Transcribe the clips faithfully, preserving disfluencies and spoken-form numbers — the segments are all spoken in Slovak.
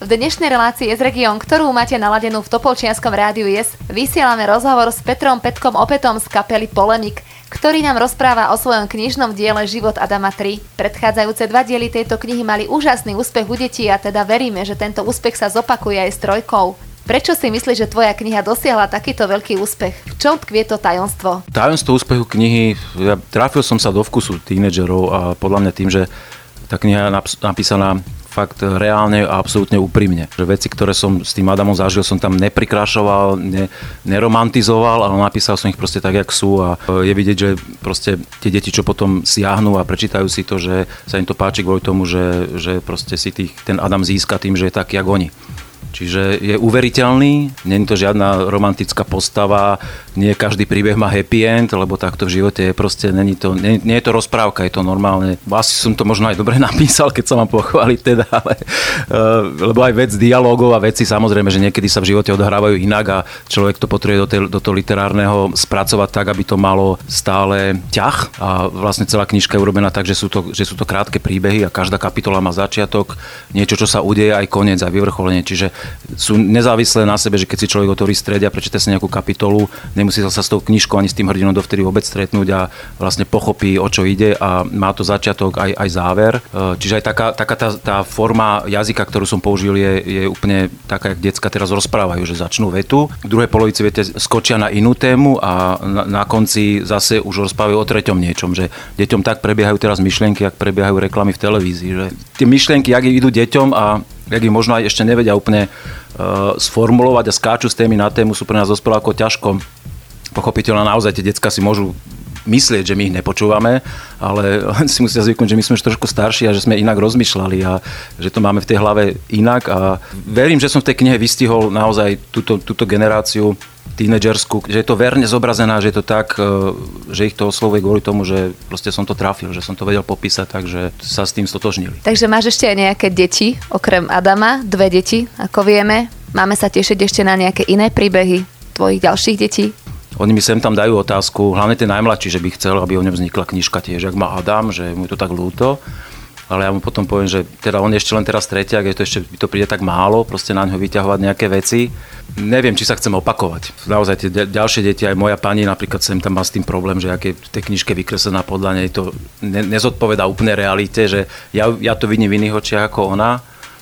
V dnešnej relácii Yes Region, ktorú máte naladenú v Topolčianskom rádiu Yes, vysielame rozhovor s Petrom Petkom Opätom z kapely Polemik, ktorý nám rozpráva o svojom knižnom diele Život Adama tri. Predchádzajúce dva diely tejto knihy mali úžasný úspech u detí a teda veríme, že tento úspech sa zopakuje aj s trojkou. Prečo si myslíš, že tvoja kniha dosiahla takýto veľký úspech? V čom tkvie to tajomstvo? Tajomstvo úspechu knihy, ja trafil som sa do vkusu tínedžerov a podľa mňa tým, že tá kniha je napísaná fakt reálne a absolútne úprimne. Že veci, ktoré som s tým Adamom zažil, som tam neprikrašoval, ne, neromantizoval, ale napísal som ich proste tak, jak sú a je vidieť, že proste tie deti, čo potom siahnu a prečítajú si to, že sa im to páči kvôli tomu, že, že proste si tých, ten Adam získa tým, že je taký, jak oni. Čiže je uveriteľný, nie je to žiadna romantická postava, nie každý príbeh má happy end, lebo takto v živote je proste, nie, to, nie, nie je to rozprávka, je to normálne. Asi som to možno aj dobre napísal, keď sa mám pochváliť teda, ale, uh, lebo aj vec dialógov a veci samozrejme, že niekedy sa v živote odhrávajú inak a človek to potrebuje do, tej, do toho literárneho spracovať tak, aby to malo stále ťah a vlastne celá knižka je urobená tak, že sú to, že sú to krátke príbehy a každá kapitola má začiatok, niečo, čo sa udeje, aj koniec, aj vyvrcholenie, čiže sú nezávislé na sebe, že keď si človek otvorí stredia, prečíta si nejakú kapitolu, nemusí sa s tou knižkou ani s tým hrdinom dovtedy vôbec stretnúť a vlastne pochopí, o čo ide a má to začiatok aj, aj záver. Čiže aj taká, taká tá, tá forma jazyka, ktorú som použil, je, je úplne taká, jak decka teraz rozprávajú, že začnú vetu, v druhej polovici viete, skočia na inú tému a na, na konci zase už rozprávajú o treťom niečom, že deťom tak prebiehajú teraz myšlienky, ak prebiehajú reklamy v televízii, že tie myšlienky, jak idú deťom a jak ich možno aj ešte nevedia úplne uh, sformulovať a skáču z témy na tému, sú pre nás dospelákov ťažko pochopiteľné. Naozaj tie decká si môžu myslieť, že my ich nepočúvame, ale si musia zvyknúť, že my sme už trošku starší a že sme inak rozmýšľali a že to máme v tej hlave inak a verím, že som v tej knihe vystihol naozaj túto, túto generáciu tínedžerskú, že je to verne zobrazená, že je to tak, že ich to oslovuje kvôli tomu, že proste som to trafil, že som to vedel popísať, takže sa s tým stotožnili. Takže máš ešte aj nejaké deti, okrem Adama, dve deti, ako vieme. Máme sa tešiť ešte na nejaké iné príbehy tvojich ďalších detí? Oni mi sem tam dajú otázku, hlavne ten najmladší, že by chcel, aby o ňom vznikla knižka tiež, ak má Adam, že mu je to tak ľúto. Ale ja mu potom poviem, že teda on je ešte len teraz tretiak, že to ešte to príde tak málo, proste na ňo vyťahovať nejaké veci. Neviem, či sa chcem opakovať. Naozaj tie ďalšie deti, aj moja pani napríklad sem tam má s tým problém, že aké v tej knižke vykreslená podľa nej to ne, nezodpovedá úplne realite, že ja, ja to vidím v iných očiach ako ona.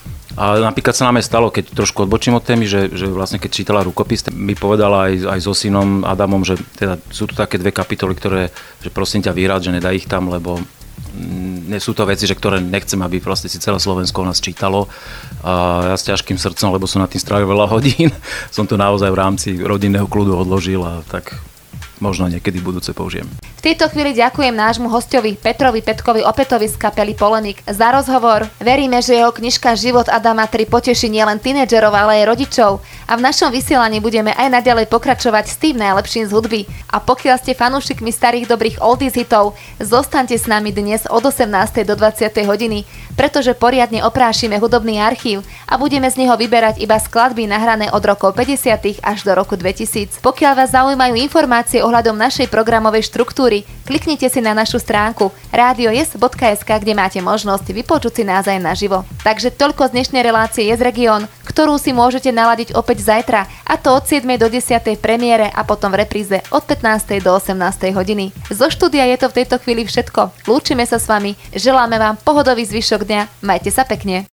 A napríklad sa nám aj stalo, keď trošku odbočím od témy, že, že vlastne keď čítala rukopis, mi povedala aj, aj so synom Adamom, že teda sú tu také dve kapitoly, ktoré, že prosím ťa vyrád, že nedaj ich tam, lebo nie sú to veci, že ktoré nechcem, aby proste si celé Slovensko nás čítalo. A ja s ťažkým srdcom, lebo som na tým strávil veľa hodín, som to naozaj v rámci rodinného kľudu odložil a tak možno niekedy v budúce použijem. V tejto chvíli ďakujem nášmu hosťovi Petrovi Petkovi Opätovi z kapely Polemik za rozhovor. Veríme, že jeho knižka Život Adama tri poteší nielen tínedžerov, ale aj rodičov. A v našom vysielaní budeme aj naďalej pokračovať s tým najlepším z hudby. A pokiaľ ste fanúšikmi starých dobrých oldies hitov, zostaňte s nami dnes od osemnástej do dvadsiatej hodiny, pretože poriadne oprášime hudobný archív a budeme z neho vyberať iba skladby nahrané od rokov päťdesiatych až do roku dvetisíc. Pokiaľ vás zaujímajú informácie ohľadom našej programovej štruktúry, kliknite si na našu stránku radio yes bodka es ká, kde máte možnosť vypočuť si nás aj naživo. Takže toľko z dnešnej relácie Yes Region, ktorú si môžete naladiť opäť zajtra, a to od siedmej do desiatej v premiére a potom v repríze od pätnástej do osemnástej hodiny. Zo štúdia je to v tejto chvíli všetko. Lúčime sa s vami, želáme vám pohodový zvyšok dňa, majte sa pekne.